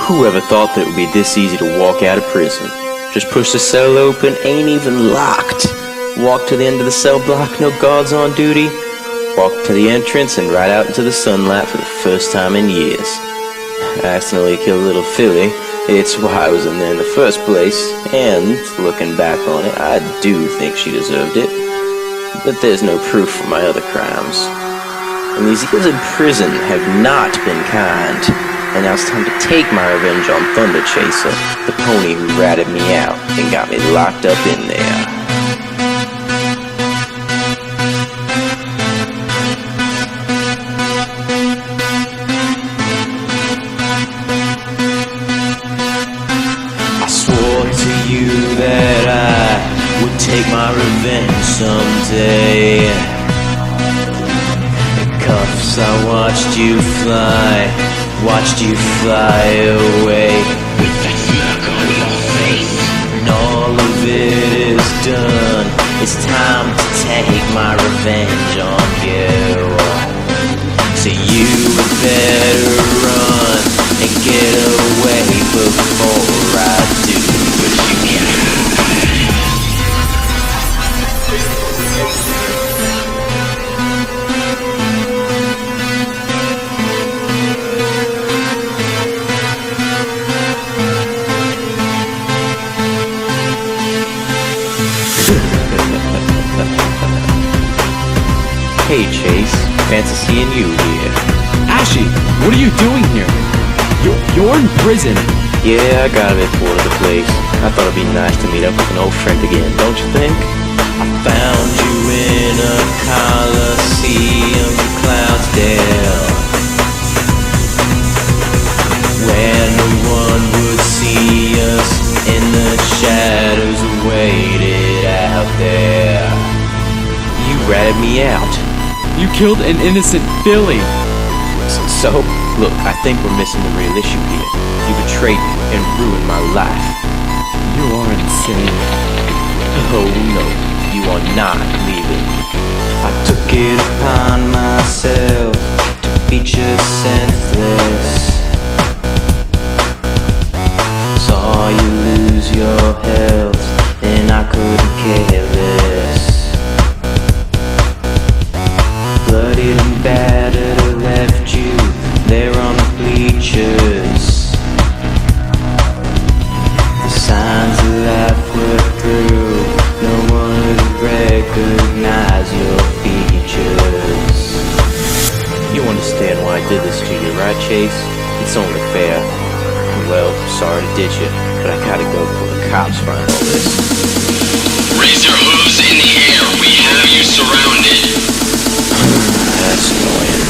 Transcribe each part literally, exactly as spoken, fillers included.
Whoever thought that it would be this easy to walk out of prison? Just push the cell open, ain't even locked. Walk to the end of the cell block, no guards on duty. Walk to the entrance and right out into the sunlight for the first time in years. I accidentally killed a little filly. It's why I was in there in the first place. And, looking back on it, I do think she deserved it. But there's no proof for my other crimes. And these years in prison have not been kind. And now it's time to take my revenge on Thunder Chaser, the pony who ratted me out and got me locked up in there. I swore to you that I would take my revenge someday. The cuffs, I watched you fly. Watched you fly away with that look on your face. And all of it is done. It's time to take my revenge on you. So you better run and get away before I do. But you can't. Hey Chase, fancy seeing you here. Ashy, what are you doing here? You're, you're in prison. Yeah, I got a bit bored of the place. I thought it'd be nice to meet up with an old friend again, don't you think? I found you in a Coliseum, Cloudsdale, where no one would see us, in the shadows waited out there. You ratted me out. You killed an innocent filly. So, look, I think we're missing the real issue here. You betrayed me and ruined my life. You are insane. Oh no, you are not leaving. I took it upon myself to beat you senseless. Saw you lose your health and I couldn't care less. Bloodied and battered, I left you there on the bleachers. The signs of life were through, no one would recognize your features. You understand why I did this to you, right, Chase? It's only fair. Well, sorry to ditch you, but I gotta go before the cops find all this. Raise your hooves in the air, we have you surrounded. That's annoying.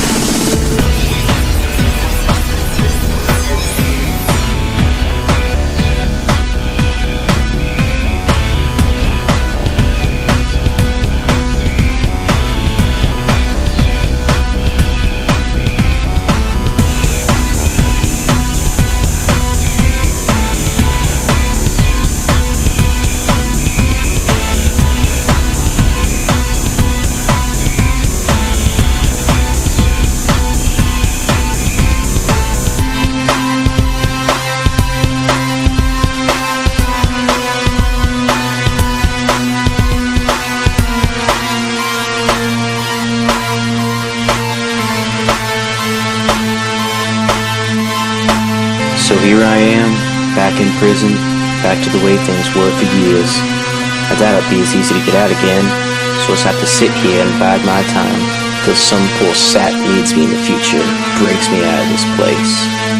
So here I am, back in prison, back to the way things were for years. I doubt it'd be as easy to get out again, so I'll just have to sit here and bide my time, till some poor sap needs me in the future, breaks me out of this place.